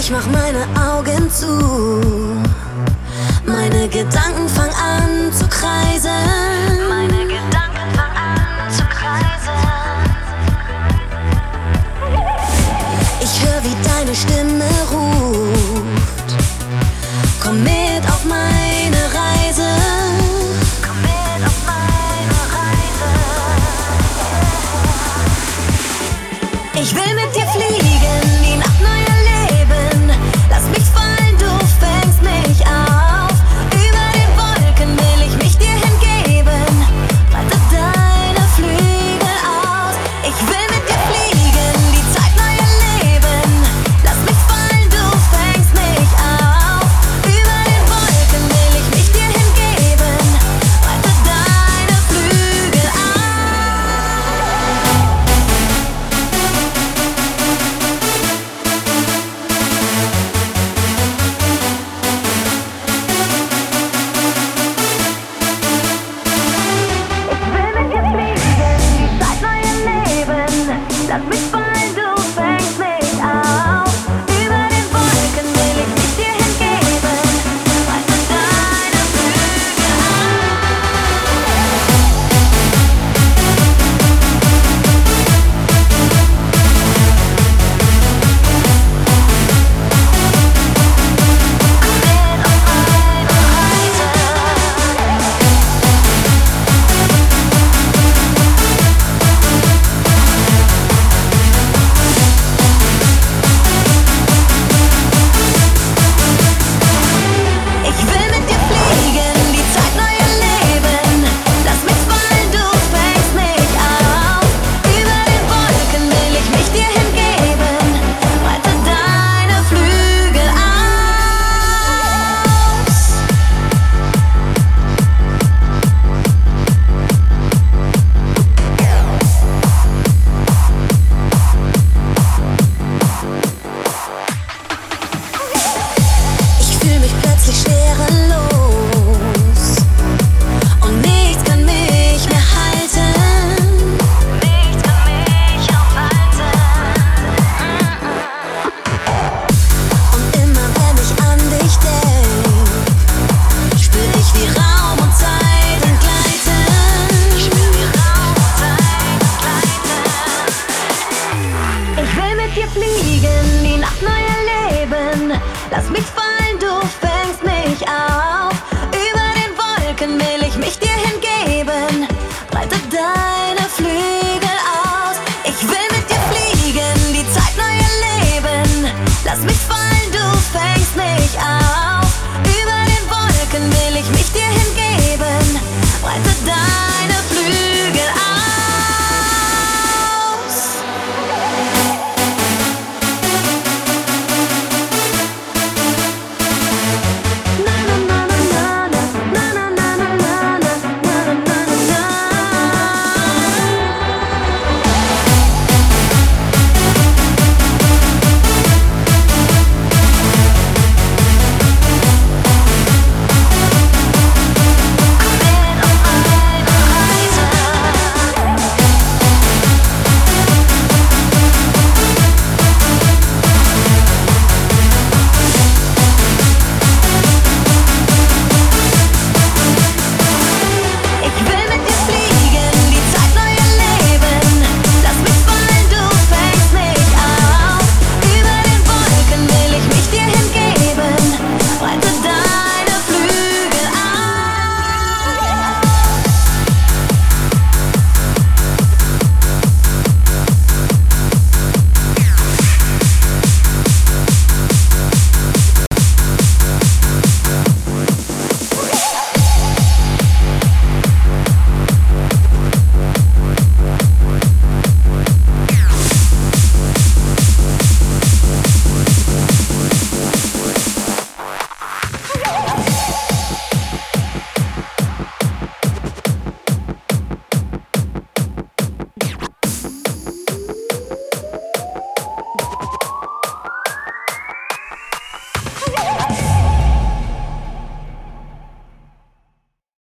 Ich mach meine Augen zu, meine Gedanken fangen an zu kreisen. Meine Gedanken fangen an zu kreisen. Ich höre, wie deine Stimme ruft. Komm mit auf meine Reise. Komm mit auf meine Reise. Ich will mit dir fliegen, die Nacht neu erleben. Lass mich fallen, du fängst mich auf. Über den Wolken will ich mich dir hingeben. Breite deine Flügel aus. Ich will mit dir fliegen, die Zeit neu erleben. Lass mich fallen, du fängst mich auf. Über den Wolken will ich mich dir hingeben. Breite deine Flügel aus. Lass mich fallen, du fängst mich auf. Über den Wolken will ich mich dir hingeben. Breite deine Flügel fliegen, die Nacht neu erleben. Lass mich fallen, du fängst mich auf. Über den Wolken will ich mich dir hingeben. Breite deine Flügel aus. Ich will mit dir fliegen, die Zeit neu erleben. Lass mich fallen, du fängst mich auf.